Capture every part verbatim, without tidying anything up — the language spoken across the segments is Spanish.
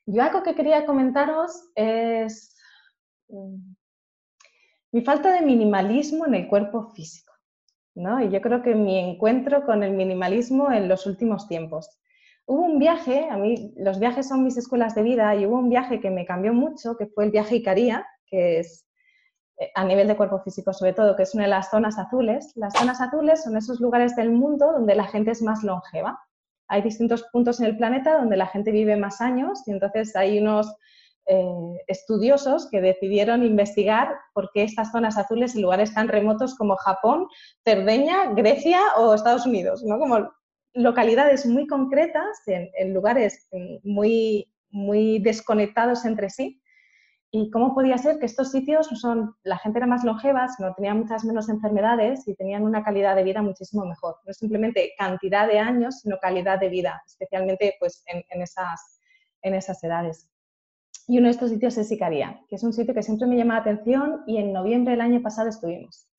Yo algo que quería comentaros es mm, mi falta de minimalismo en el cuerpo físico, ¿no? Y yo creo que mi encuentro con el minimalismo en los últimos tiempos. Hubo un viaje, a mí los viajes son mis escuelas de vida, y hubo un viaje que me cambió mucho, que fue el viaje Icaría, que es eh, a nivel de cuerpo físico sobre todo, que es una de las zonas azules. Las zonas azules son esos lugares del mundo donde la gente es más longeva. Hay distintos puntos en el planeta donde la gente vive más años y entonces hay unos eh, estudiosos que decidieron investigar por qué estas zonas azules en lugares tan remotos como Japón, Cerdeña, Grecia o Estados Unidos, ¿no? Como localidades muy concretas en, en lugares muy, muy desconectados entre sí. ¿Y cómo podía ser que estos sitios son, la gente era más longeva, no tenía muchas menos enfermedades y tenían una calidad de vida muchísimo mejor? No es simplemente cantidad de años, sino calidad de vida, especialmente pues, en, en, esas, en esas edades. Y uno de estos sitios es Icaría, que es un sitio que siempre me llama la atención y en noviembre del año pasado estuvimos.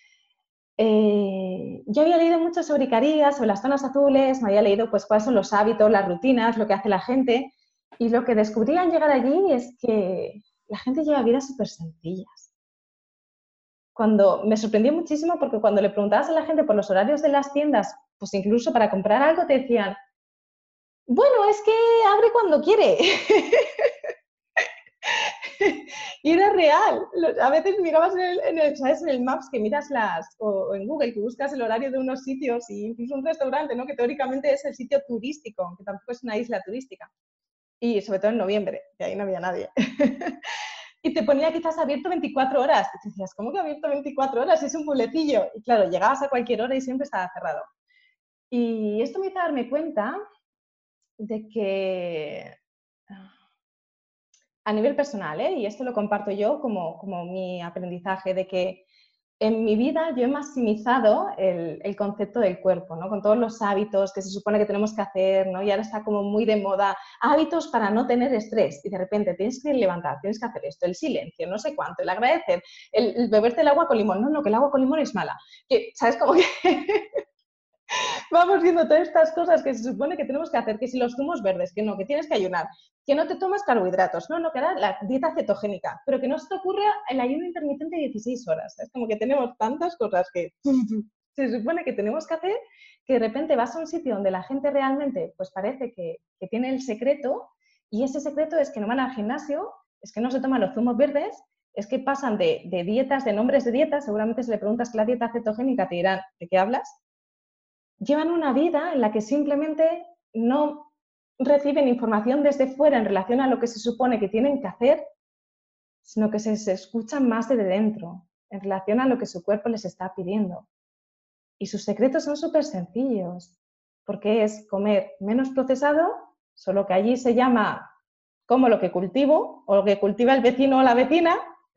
Eh, yo había leído mucho sobre Icaría, sobre las zonas azules, me había leído pues, cuáles son los hábitos, las rutinas, lo que hace la gente, y lo que descubrí al llegar allí es que la gente lleva vidas súper sencillas. Cuando me sorprendió muchísimo porque cuando le preguntabas a la gente por los horarios de las tiendas, pues incluso para comprar algo te decían, bueno, es que abre cuando quiere. Y era real. A veces mirabas en el, en el, ¿sabes? En el Maps que miras las, o en Google que buscas el horario de unos sitios e incluso un restaurante, ¿no? Que teóricamente es el sitio turístico, aunque tampoco es una isla turística. Y sobre todo en noviembre, que ahí no había nadie. Y te ponía quizás abierto veinticuatro horas. Y te decías, ¿cómo que abierto veinticuatro horas? Es un pueblecillo. Y claro, llegabas a cualquier hora y siempre estaba cerrado. Y esto me hizo darme cuenta de que a nivel personal, ¿eh? Y esto lo comparto yo como, como mi aprendizaje, de que en mi vida yo he maximizado el, el concepto del cuerpo, ¿no? Con todos los hábitos que se supone que tenemos que hacer, ¿no? Y ahora está como muy de moda, hábitos para no tener estrés. Y de repente tienes que levantar, tienes que hacer esto, el silencio, no sé cuánto, el agradecer, el, el beberte el agua con limón. No, no, que el agua con limón es mala. Que, ¿sabes? Como que vamos viendo todas estas cosas que se supone que tenemos que hacer, que si los zumos verdes, que no, que tienes que ayunar, que no te tomas carbohidratos, no, no, que era la dieta cetogénica, pero que no se te ocurra el ayuno intermitente de dieciséis horas. Es como que tenemos tantas cosas que se supone que tenemos que hacer, que de repente vas a un sitio donde la gente realmente pues parece que, que tiene el secreto, y ese secreto es que no van al gimnasio, es que no se toman los zumos verdes, es que pasan de, de dietas, de nombres de dietas, seguramente si le preguntas qué es la dieta cetogénica te dirán, ¿de qué hablas? Llevan una vida en la que simplemente no reciben información desde fuera en relación a lo que se supone que tienen que hacer, sino que se, se escuchan más desde dentro en relación a lo que su cuerpo les está pidiendo. Y sus secretos son súper sencillos, porque es comer menos procesado, solo que allí se llama como lo que cultivo o lo que cultiva el vecino o la vecina,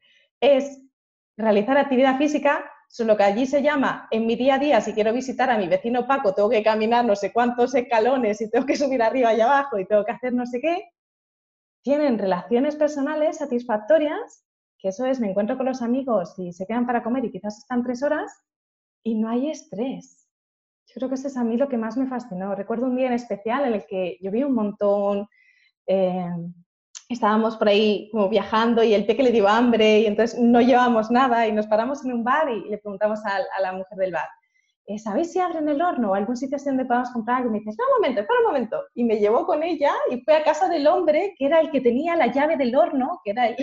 es realizar actividad física, solo que allí se llama, en mi día a día, si quiero visitar a mi vecino Paco, tengo que caminar no sé cuántos escalones y tengo que subir arriba y abajo y tengo que hacer no sé qué. Tienen relaciones personales satisfactorias, que eso es, me encuentro con los amigos y se quedan para comer y quizás están tres horas y no hay estrés. Yo creo que eso es a mí lo que más me fascinó. Recuerdo un día en especial en el que lloví un montón, eh, estábamos por ahí como viajando y el peque le dio hambre y entonces no llevamos nada y nos paramos en un bar y le preguntamos a, a la mujer del bar, ¿sabéis si abren el horno o algún sitio así donde podamos comprar algo? Y me dice, espera un momento, espera un momento. Y me llevó con ella y fue a casa del hombre que era el que tenía la llave del horno, que era el,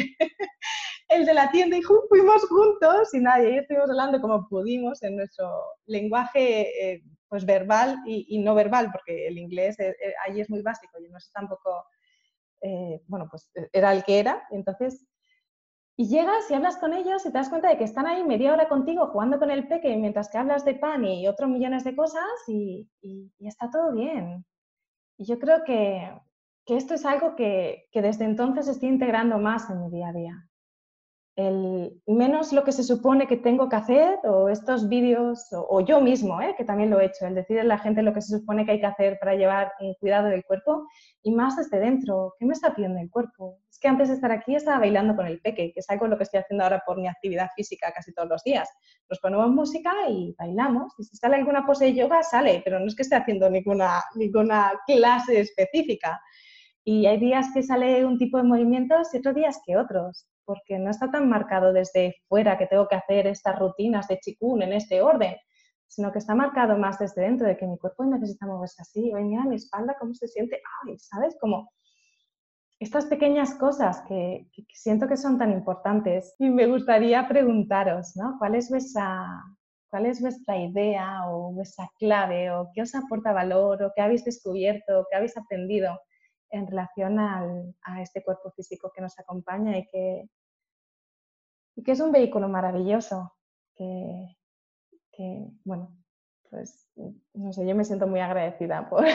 el de la tienda, y fuimos juntos y nada, y ahí estuvimos hablando como pudimos en nuestro lenguaje eh, pues verbal y, y no verbal, porque el inglés eh, eh, allí es muy básico y no es tampoco, eh, bueno, pues era el que era, y entonces, y llegas y hablas con ellos y te das cuenta de que están ahí media hora contigo jugando con el peque mientras que hablas de pan y otros millones de cosas y, y, y está todo bien. Y yo creo que, que esto es algo que, que desde entonces estoy integrando más en mi día a día. El menos lo que se supone que tengo que hacer, o estos vídeos, o, o yo mismo, ¿eh? Que también lo he hecho, el decirle a la gente lo que se supone que hay que hacer para llevar un cuidado del cuerpo, y más desde dentro, ¿qué me está pidiendo el cuerpo? Es que antes de estar aquí estaba bailando con el peque, que es algo lo que estoy haciendo ahora por mi actividad física casi todos los días. Nos ponemos música y bailamos, y si sale alguna pose de yoga, sale, pero no es que esté haciendo ninguna, ninguna clase específica. Y hay días que sale un tipo de movimientos y otros días que otros, porque no está tan marcado desde fuera que tengo que hacer estas rutinas de Qigong en este orden, sino que está marcado más desde dentro, de que mi cuerpo necesita moverse así, oye, mira mi espalda, cómo se siente, ay, ¿sabes? Como estas pequeñas cosas que, que siento que son tan importantes. Y me gustaría preguntaros, ¿no? ¿Cuál es vuestra, cuál es vuestra idea o vuestra clave o qué os aporta valor o qué habéis descubierto, qué habéis aprendido en relación al, a este cuerpo físico que nos acompaña y que, y que es un vehículo maravilloso? Que, que, bueno, pues no sé, yo me siento muy agradecida por,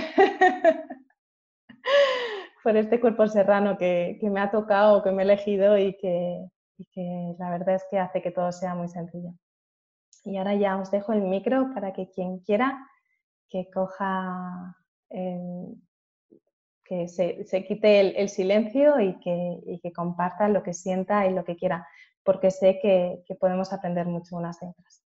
por este cuerpo serrano que, que me ha tocado, que me he elegido y que, y que la verdad es que hace que todo sea muy sencillo. Y ahora ya os dejo el micro para que quien quiera que coja, eh, que se, se quite el, el silencio y que, y que comparta lo que sienta y lo que quiera, porque sé que, que podemos aprender mucho unas de otras.